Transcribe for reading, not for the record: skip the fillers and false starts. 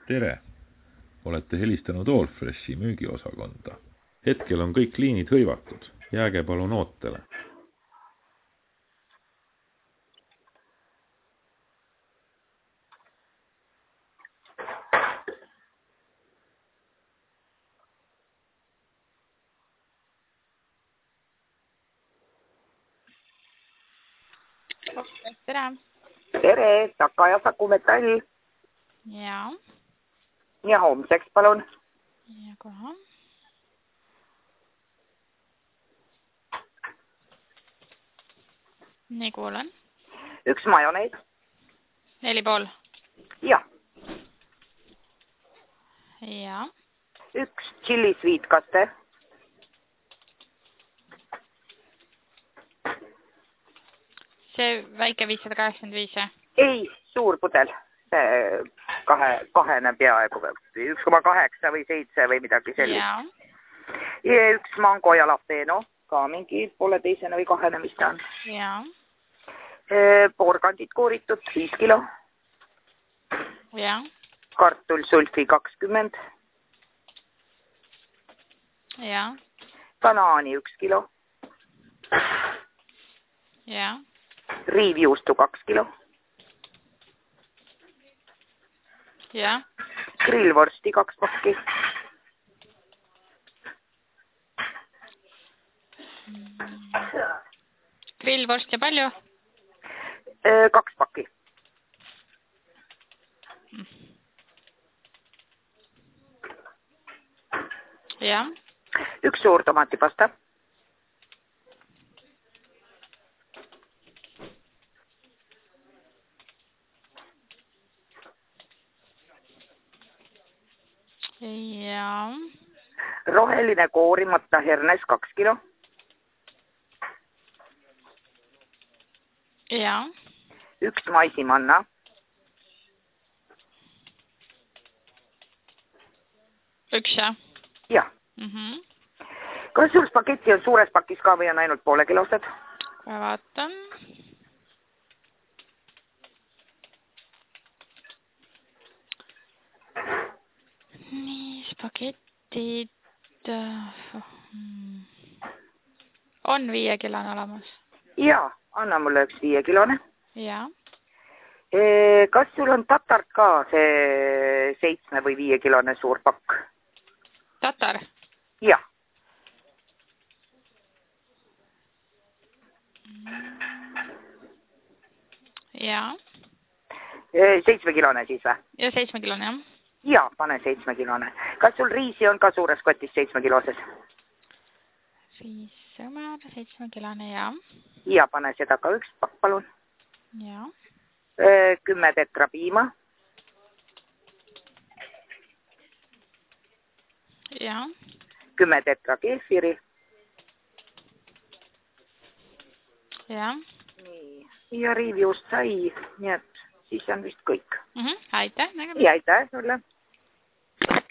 Tere! Olete helistanud Allfreshi müügiosakonda. Hetkel on kõik liinid hõivatud. Jääge palun ootele. Tere! Tere, Taka ja Saku Metall. Ja. Ja homseks, palun. Ja kohe. Nii kuulen. Üks majonees. 4,5. Ja. Ja. Üks chili sviitkaste. See väike 585. Ei, suur pudel. See kahene peaaegu. 1,8 või 7 või midagi sellist. Ja üks mango jalapeno. Ka mingi 1,5 või 2, mis ta on. Ja. Porgandid kooritud 5 kilo. Ja. Kartul sulfi 20. Ja. Banaani 1 kilo. Ja. Riivjuustu 2 kilo. Ja. Grillvorsti 2 pakki. Grillvorst ja palju? 2 pakki. Ja. Üks suur tomatipasta. Ja. Roheline koorimata hernes 2 kilo. Ja. Üks maisimanna. Üks ja. Jah. Kas sul spagetti on suures pakis ka või on ainult poolekilosed? Ma vaatan. Nii, spagetid on 5-kilone olemas. Jaa, anna mulle üks 5-kilone. Ja. Kas sul on tatart ka see 7 või 5-kilone suur pakk? Tatar? Jah. Ja. 7-kilone siis või? Ja 7-kilone, jah. Jaa, pane 7-kilone. Kas sul riisi on ka suures kotis 7-kiloses? Riis sõmer, 7-kilone, jah. Ja pane seda ka üks pakk, palun. Ja. 10 tetra piima. Ja. 10 tetra keefiri. Ja. Nii. Ja riivjuust sai, nii et siis on vist kõik. Aitäh, nägemist. Ja aitäh sulle.